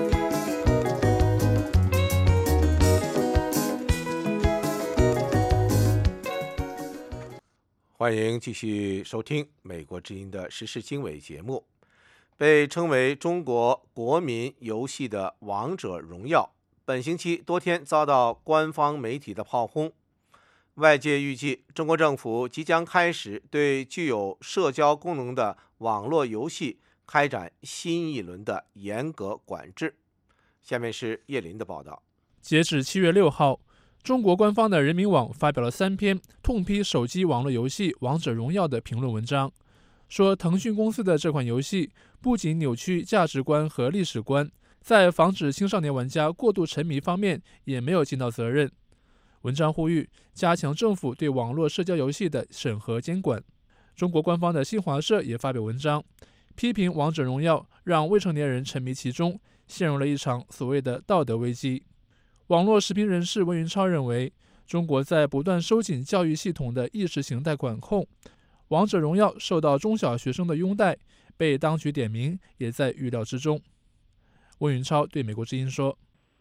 欢迎继续收听美国之音的时事经纬节目。被称为中国国民游戏的王者荣耀，本星期多天遭到官方媒体的炮轰。外界预计，中国政府即将开始对具有社交功能的网络游戏开展新一轮的严格管制。下面是叶林的报道。 截止七月六号，中国官方的人民网发表了三篇痛批手机网络游戏《王者荣耀》的评论文章，说腾讯公司的这款游戏不仅扭曲价值观和历史观，在防止青少年玩家过度沉迷方面也没有尽到责任。文章呼吁加强政府对网络社交游戏的审核监管。中国官方的新华社也发表文章，批评《王者荣耀》让未成年人沉迷其中，陷入了一场所谓的道德危机。网络时评人士温云超认为，中国在不断收紧教育系统的意识形态管控，王者荣耀受到中小学生的拥戴，被当局点名也在预料之中。温云超对美国之音说，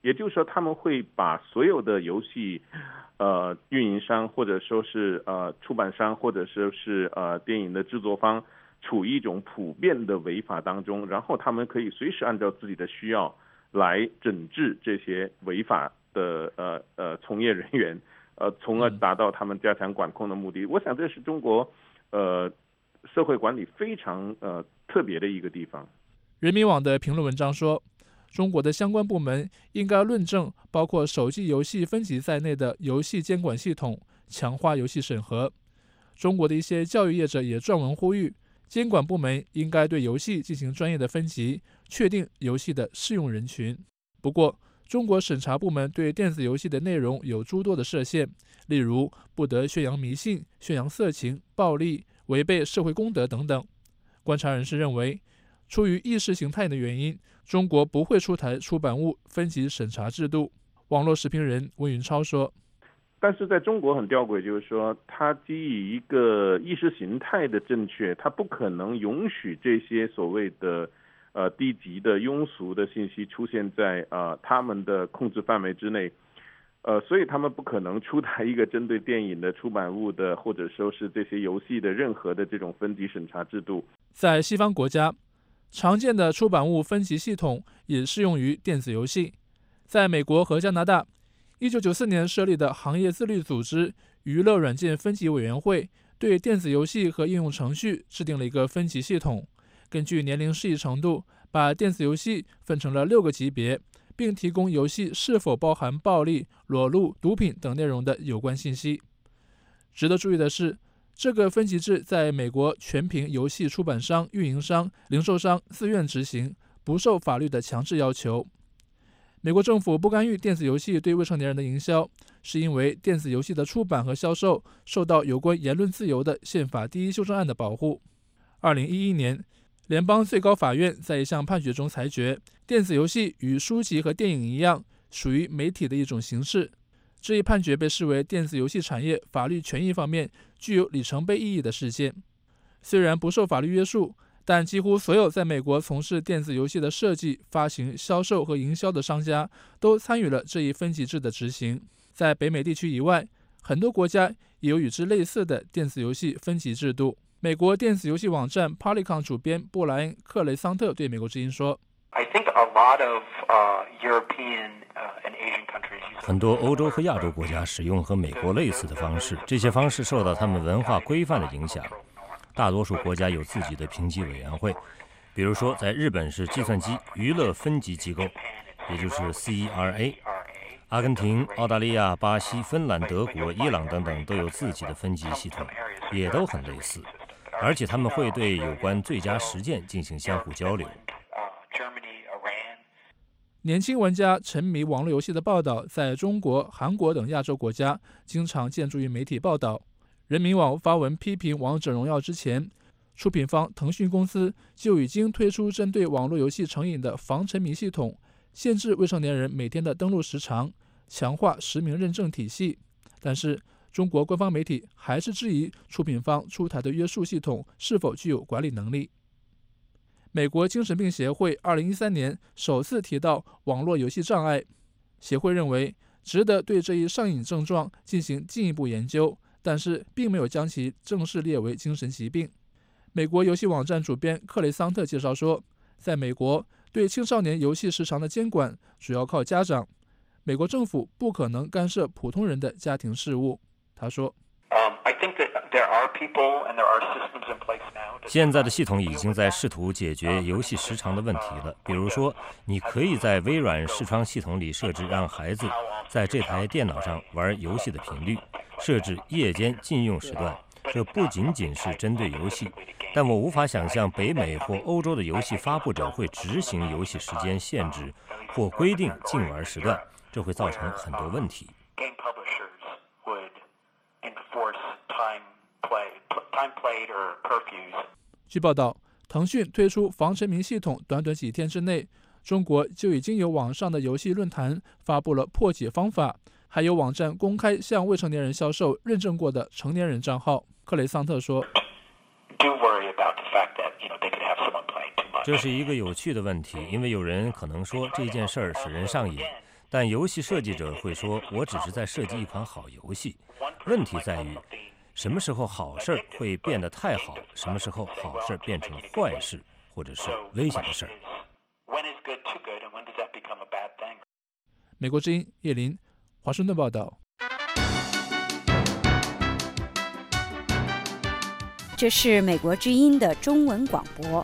也就是说他们会把所有的游戏呃运营商或者说是呃出版商或者说是呃电影的制作方处于一种普遍的违法当中，然后他们可以随时按照自己的需要来整治这些违法的呃呃从业人员，呃从而达到他们加强管控的目的。我想这是中国呃社会管理非常呃特别的一个地方。 人民网的评论文章说，中国的相关部门应该论证包括手机游戏分级在内的游戏监管系统，强化游戏审核。中国的一些教育业者也撰文呼吁，监管部门应该对游戏进行专业的分级，确定游戏的适用人群。不过，中国审查部门对电子游戏的内容有诸多的设限，例如不得宣扬迷信、宣扬色情、暴力、违背社会公德等等。观察人士认为，出于意识形态的原因，中国不会出台出版物分级审查制度。网络时评人温云超说， 但是在中国很吊诡，就是说它基于一个意识形态的正确，它不可能允许这些所谓的呃低级的庸俗的信息出现在呃他们的控制范围之内，呃，所以他们不可能出台一个针对电影的出版物的或者说是这些游戏的任何的这种分级审查制度。 在西方国家，常见的出版物分级系统也适用于电子游戏。在美国和加拿大，一九九四年设立的行业自律组织娱乐软件分级委员会对电子游戏和应用程序制定了一个分级系统，根据年龄适宜程度，把电子游戏分成了六个级别，并提供游戏是否包含暴力、裸露、毒品等内容的有关信息。值得注意的是，这个分级制在美国全凭游戏出版商、运营商、零售商自愿执行，不受法律的强制要求。美国政府不干预电子游戏对未成年人的营销，是因为电子游戏的出版和销售受到有关言论自由的宪法第一修正案的保护。二零一一年，联邦最高法院在一项判决中裁决，电子游戏与书籍和电影一样，属于媒体的一种形式。这一判决被视为电子游戏产业法律权益方面具有里程碑意义的事件。虽然不受法律约束，但几乎所有在美国从事电子游戏的设计、发行、销售和营销的商家都参与了这一分级制的执行。在北美地区以外，很多国家也有与之类似的电子游戏分级制度。美国电子游戏网站 Polycon 主编布莱恩·克雷桑特对美国之音说， 很多欧洲和亚洲国家使用和美国类似的方式，这些方式受到他们文化规范的影响。大多数国家有自己的评级委员会，比如说在日本是计算机娱乐分级机构，也就是 C E R A。 阿根廷、澳大利亚、巴西、芬兰、德国、伊朗等等都有自己的分级系统，也都很类似，而且他们会对有关最佳实践进行相互交流。 年轻玩家沉迷网络游戏的报道在中国、韩国等亚洲国家经常见诸于媒体报道。人民网发文批评《王者荣耀》之前，出品方腾讯公司就已经推出针对网络游戏成瘾的防沉迷系统，限制未成年人每天的登录时长，强化实名认证体系。但是，中国官方媒体还是质疑出品方出台的约束系统是否具有管理能力。美国精神病协会二零一三年首次提到网络游戏障碍，协会认为值得对这一上瘾症状进行进一步研究，但是并没有将其正式列为精神疾病。美国游戏网站主编克雷桑特介绍说，在美国对青少年游戏时长的监管主要靠家长，美国政府不可能干涉普通人的家庭事务。他说， 现在的系统已经在试图解决游戏时长的问题了。比如说，你可以在微软视窗系统里设置让孩子在这台电脑上玩游戏的频率，设置夜间禁用时段。这不仅仅是针对游戏，但我无法想象北美或欧洲的游戏发布者会执行游戏时间限制或规定禁玩时段，这会造成很多问题。 据报道，腾讯推出防沉迷系统短短几天之内，中国就已经有网上的游戏论坛发布了破解方法，还有网站公开向未成年人销售认证过的成年人账号。克雷桑特说， 这是一个有趣的问题，因为有人可能说这件事儿使人上瘾， 但游戏设计者会说，我只是在设计一款好游戏。问题在于，什么时候好事会变得太好，什么时候好事变成坏事，或者是危险的事儿。 美国之音叶林，华盛顿报道。 这是美国之音的中文广播。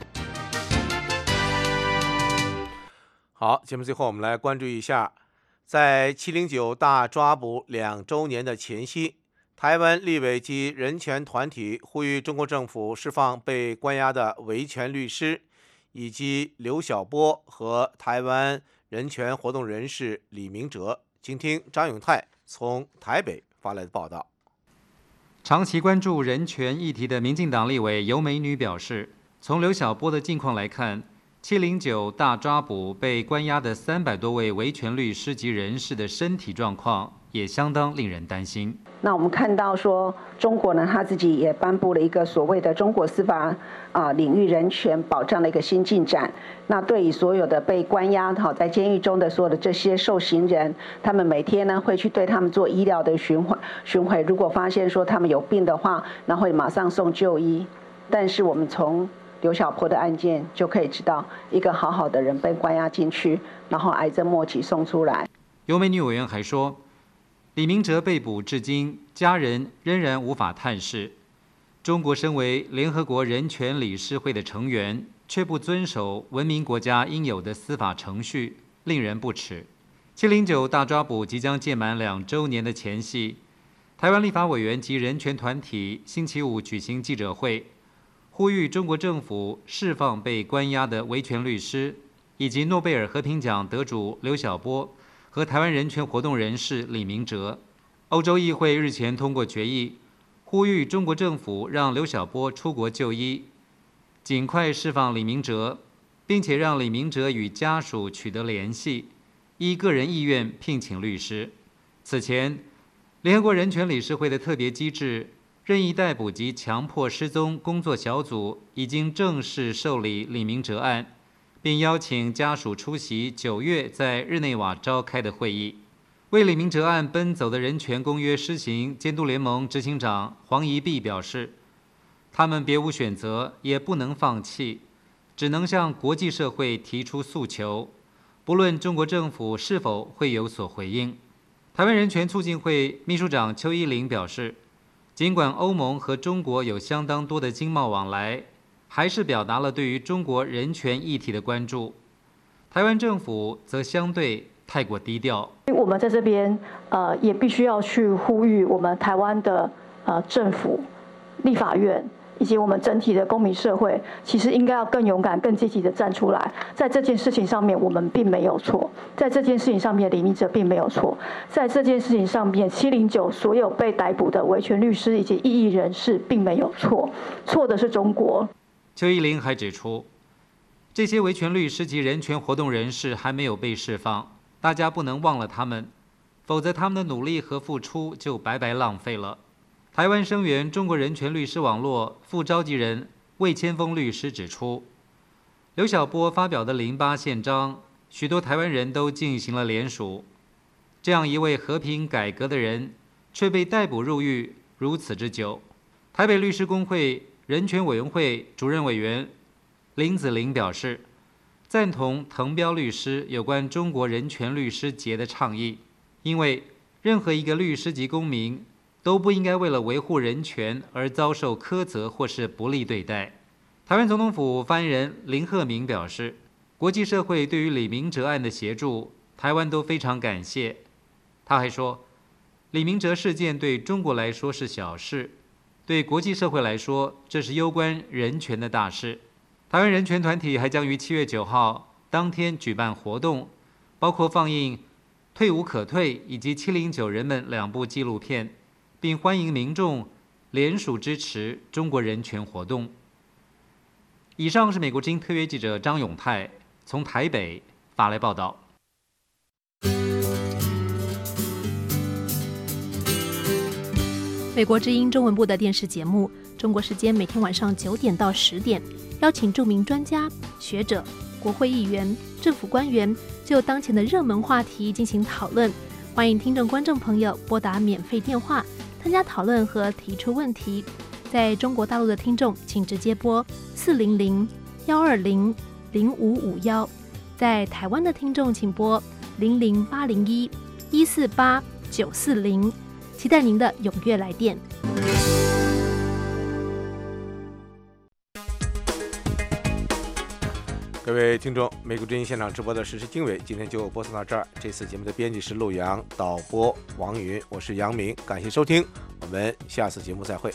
好，节目最后我们来关注一下，在七零九大抓捕两周年的前夕，台湾立委及人权团体呼吁中国政府释放被关押的维权律师，以及刘晓波和台湾人权活动人士李明哲。请听张永泰从台北发来的报道。 长期关注人权议题的民进党立委尤美女表示，从刘晓波的近况来看，七零九大抓捕被关押的三百多位维权律师及人士的身体状况也相当令人担心。 那我们看到说，中国呢，他自己也颁布了一个所谓的中国司法啊、呃、领域人权保障的一个新进展。那对于所有的被关押好在监狱中的所有的这些受刑人，他们每天呢会去对他们做医疗的巡回巡回，如果发现说他们有病的话，那会马上送就医。但是我们从刘晓波的案件就可以知道，一个好好的人被关押进去，然后癌症末期送出来。 尤美女委员还说，李明哲被捕至今，家人仍然无法探视。中国身为联合国人权理事会的成员，却不遵守文明国家应有的司法程序，令人不齿。七零九大抓捕即将届满两周年的前夕，台湾立法委员及人权团体星期五举行记者会，呼吁中国政府释放被关押的维权律师，以及诺贝尔和平奖得主刘晓波和台湾人权活动人士李明哲。欧洲议会日前通过决议，呼吁中国政府让刘晓波出国就医，尽快释放李明哲，并且让李明哲与家属取得联系，依个人意愿聘请律师。此前，联合国人权理事会的特别机制任意逮捕及强迫失踪工作小组已经正式受理李明哲案，并邀请家属出席九月在日内瓦召开的会议。为李明哲案奔走的人权公约施行监督联盟执行长黄宜碧表示，他们别无选择，也不能放弃，只能向国际社会提出诉求，不论中国政府是否会有所回应。台湾人权促进会秘书长邱依玲表示，尽管欧盟和中国有相当多的经贸往来，还是表达了对于中国人权议题的关注。台湾政府则相对太过低调。 我们在这边呃也必须要去呼吁我们台湾的呃政府、立法院以及我们整体的公民社会，其实应该要更勇敢、更积极的站出来。在这件事情上面，我们并没有错；在这件事情上面，李明哲并没有错；在这件事情上面，七零九所有被逮捕的维权律师以及异议人士并没有错，错的是中国。 邱依玲还指出，这些维权律师及人权活动人士还没有被释放，大家不能忘了他们，否则他们的努力和付出就白白浪费了。台湾声援中国人权律师网络副召集人魏千峰律师指出，刘晓波发表的零八宪章，许多台湾人都进行了联署。这样一位和平改革的人，却被逮捕入狱如此之久。台北律师公会人权委员会主任委员林子玲表示，赞同滕彪律师有关中国人权律师节的倡议，因为任何一个律师及公民都不应该为了维护人权而遭受苛责或是不利对待。台湾总统府发言人林鹤鸣表示，国际社会对于李明哲案的协助，台湾都非常感谢。他还说，李明哲事件对中国来说是小事，对国际社会来说，这是攸关人权的大事。台湾人权团体还将于七月九号当天举办活动，包括放映《退无可退》以及七零九人们两部纪录片，并欢迎民众联署支持中国人权活动。以上是美国之音特约记者张永泰从台北发来报道。 美国之音中文部的电视节目，中国时间每天晚上九点到十点，邀请著名专家、学者、 国会议员、政府官员就当前的热门话题进行讨论。欢迎听众观众朋友拨打免费电话参加讨论和提出问题。在中国大陆的听众请直接拨四零零幺二零零五五幺，在台湾的听众请拨零零八零一一四八九四零，期待您的踊跃来电。 各位听众，美国之音现场直播的时事经纬今天就播送到这儿。这次节目的编辑是陆阳，导播王云，我是杨明，感谢收听，我们下次节目再会。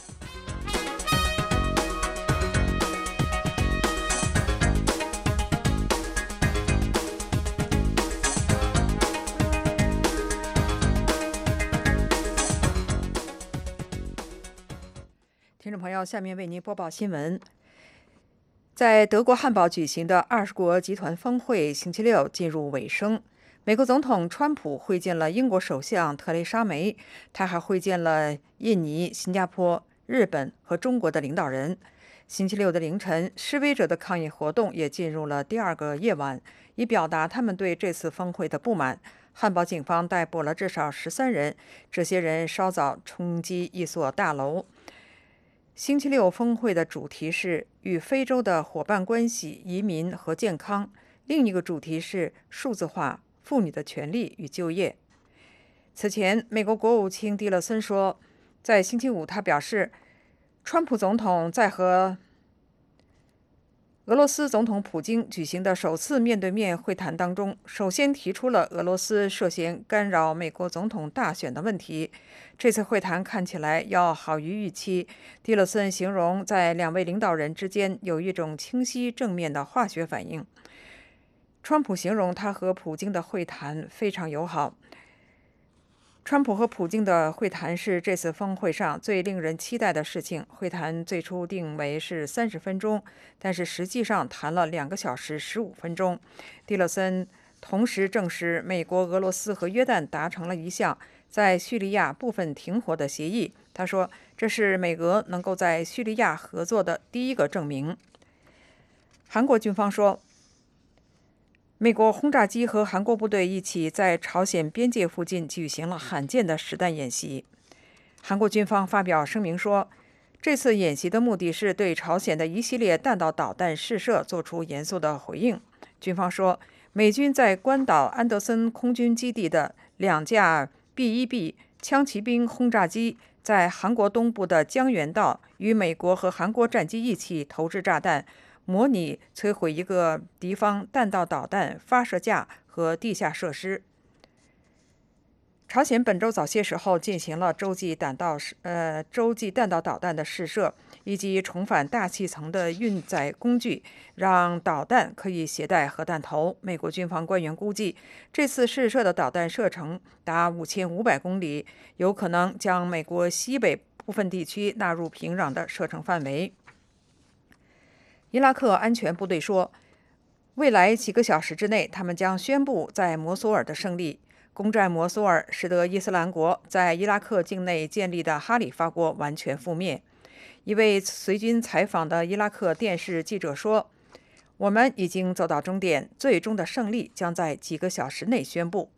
听众朋友，下面为您播报新闻。在德国汉堡举行的二十国集团峰会星期六进入尾声，美国总统川普会见了英国首相特蕾莎梅，他还会见了印尼、新加坡、日本和中国的领导人。星期六的凌晨，示威者的抗议活动也进入了第二个夜晚，以表达他们对这次峰会的不满。汉堡警方逮捕了至少十三人，这些人稍早冲击一所大楼。星期六峰会的主题是与非洲的伙伴关系、移民和健康，另一个主题是数字化、妇女的权利与就业。此前，美国国务卿蒂勒森说，在星期五他表示，川普总统在和俄罗斯总统普京举行的首次面对面会谈当中，首先提出了俄罗斯涉嫌干扰美国总统大选的问题。这次会谈看起来要好于预期。蒂勒森形容，在两位领导人之间有一种清晰正面的化学反应。川普形容他和普京的会谈非常友好。川普和普京的会谈是这次峰会上最令人期待的事情。会谈最初定为是三十分钟，但是实际上谈了两个小时十五分钟。蒂勒森同时证实，美国、俄罗斯和约旦达成了一项在叙利亚部分停火的协议。他说，这是美俄能够在叙利亚合作的第一个证明。韩国军方说，美国轰炸机和韩国部队一起在朝鲜边界附近举行了罕见的实弹演习。韩国军方发表声明说，这次演习的目的是对朝鲜的一系列弹道导弹试射做出严肃的回应。军方说，美军在关岛安德森空军基地的两架 B 一 B 枪骑兵轰炸机在韩国东部的江原道与美国和韩国战机一起投掷炸弹，模拟摧毁一个敌方弹道导弹发射架和地下设施。朝鲜本周早些时候进行了洲际弹道呃洲际弹道导弹的试射，以及重返大气层的运载工具，让导弹可以携带核弹头。美国军方官员估计，这次试射的导弹射程达五千五百公里，有可能将美国西北部分地区纳入平壤的射程范围。伊拉克安全部队说，未来几个小时之内，他们将宣布在摩苏尔的胜利。攻占摩苏尔使得伊斯兰国在伊拉克境内建立的哈里发国完全覆灭。一位随军采访的伊拉克电视记者说，我们已经走到终点，最终的胜利将在几个小时内宣布。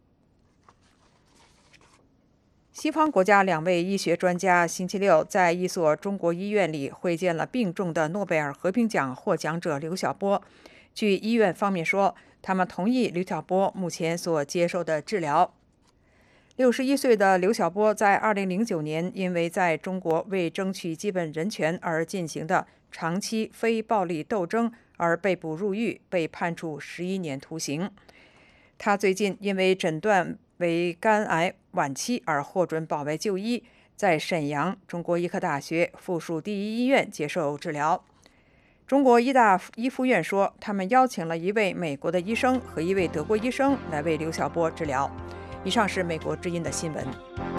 西方国家两位医学专家星期六在一所中国医院里会见了病重的诺贝尔和平奖获奖者刘晓波。据医院方面说，他们同意刘晓波目前所接受的治疗。六十一岁的刘晓波在二零零九年因为在中国为争取基本人权而进行的长期非暴力斗争而被捕入狱，被判处十一年徒刑。他最近因为诊断为肝癌晚期而获准保外就医，在沈阳中国医科大学附属第一医院接受治疗。中国医大医附院说，他们邀请了一位美国的医生和一位德国医生来为刘晓波治疗。以上是美国之音的新闻。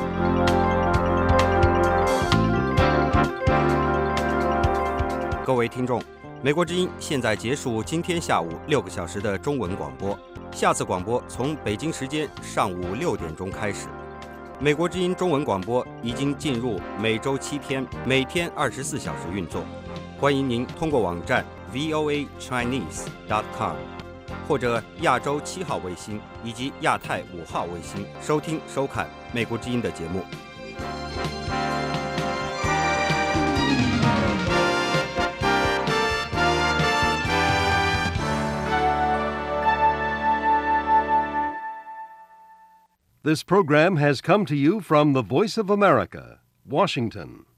各位听众，美国之音现在结束今天下午六个小时的中文广播，下次广播从北京时间上午六点钟开始。美国之音中文广播已经进入每周七天，每天二十四小时运作。欢迎您通过网站 V O A Chinese dot com 或者亚洲七号卫星以及亚太五号卫星收听收看美国之音的节目。 This program has come to you from the Voice of America, Washington.